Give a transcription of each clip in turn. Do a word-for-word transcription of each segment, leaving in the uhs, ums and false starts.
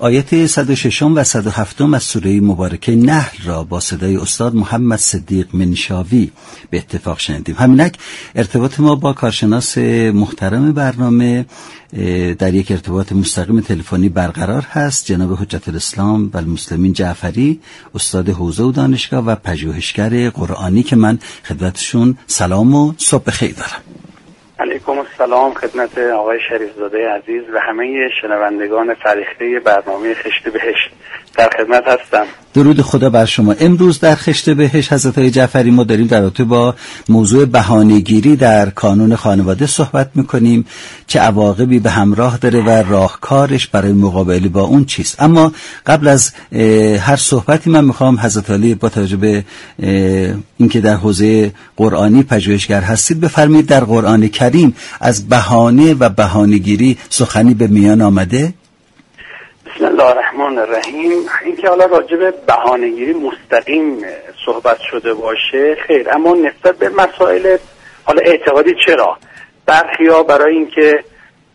آیت صد و شش و صد و هفت از سوره مبارکه نحل را با صدای استاد محمد صدیق منشاوی به اتفاق شنیدیم. همینک ارتباط ما با کارشناس محترم برنامه در یک ارتباط مستقیم تلفنی برقرار هست، جناب حجت الاسلام و المسلمین جعفری، استاد حوزه و دانشگاه و پژوهشگر قرآنی که من خدمتشون سلام و صبح خیر دارم. علیکم السلام خدمت آقای شریفزاده عزیز و همه شنوندگان فریخته برنامه خشت بهشت، در خدمت هستم. درود خدا بر شما. امروز در خشت بهشت حضرت آقای جعفری ما داریم در رابطه با موضوع بهانه‌گیری در کانون خانواده صحبت میکنیم، چه عواقبی به همراه داره و راهکارش برای مقابله با اون چیست. اما قبل از هر صحبتی من میخوام حضرت علی با توجه به اینکه در حوزه قرآنی پژوهشگر هستید بفرمایید در قرآن کریم از بهانه و بهانه‌گیری سخنی به میان آمده؟ بسم الله الرحمن الرحیم. اینکه حالا راجع به بهانه‌گیری مستقیم صحبت شده باشه خیر، اما نسبت به مسائل حالا اعتقادی چرا برخیا برای اینکه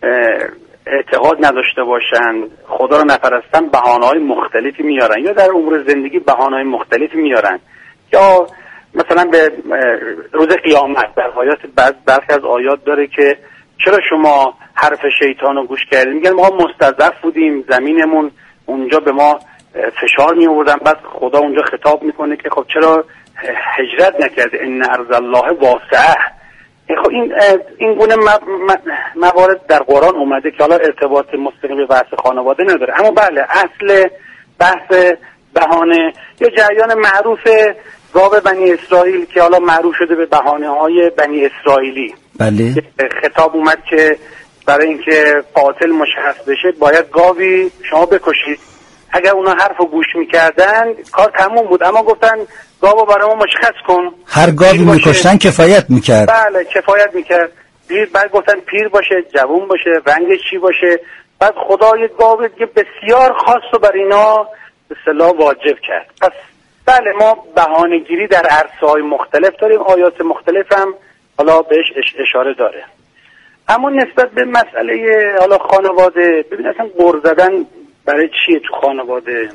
اعتقاد نداشته باشن، خدا رو نپرستن، بهانه‌های مختلفی میارن یا در امور زندگی بهانه‌های مختلفی میارن، یا مثلا به روز قیامت در آیات بعض برخی از آیات داره که چرا شما حرف شیطان رو گوش کردیم؟ میگن ما مستضعف بودیم، زمینمون اونجا به ما فشار می آوردن. بعد خدا اونجا خطاب میکنه که خب چرا هجرت نکردی؟ ان ارض الله واسعه. خب این این گونه موارد در قرآن اومده که حالا ارتباط مستقیم به بحث خانواده نداره، اما بله اصل بحث بهانه یا جریان معروف گاو بنی اسرائیل که حالا معروف شده به بهانه‌های بنی اسرائیلی. بله. خطاب اومد که برای اینکه قاتل مشخص بشه باید گاوی شما بکشید. اگر اونا حرفو گوش میکردن کار تموم بود، اما گفتن گاوو برای ما مشخص کن. هر گاوی میکشتن کفایت میکرد. بله کفایت میکرد. پیر، بعد گفتن پیر باشه، جوان باشه، رنگش چی باشه. بعد خدا یه گاو دیگه بسیار خاص رو برای اینا به اصطلاح واجب کرد. پس بله ما بهانه‌گیری در عرصه‌های مختلف داریم، آیات مختلف هم حالا بهش اشاره داره. اما نسبت به مسئله حالا خانواده، ببین اصلا غر زدن برای چیه تو خانواده؟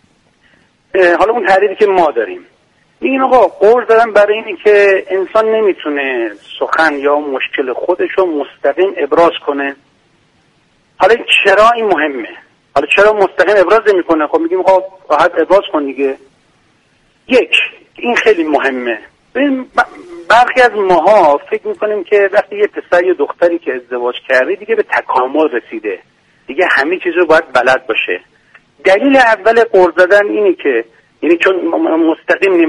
حالا اون تعریفی که ما داریم میگیم آقا غر زدن برای اینه که انسان نمیتونه سخن یا مشکل خودش رو مستقیم ابراز کنه. حالا چرا این مهمه؟ حالا چرا مستقیم ابراز نمیکنه؟ خب میگیم آقا راحت ابراز کن دیگه. یک، این خیلی مهمه. ببین برخی از ماها فکر میکنیم که وقتی یه پسر یا دختری که ازدواج کرده دیگه به تکامل رسیده، دیگه همه چیز رو باید بلد باشه. دلیل اول غر زدن اینه که یعنی چون مستقیم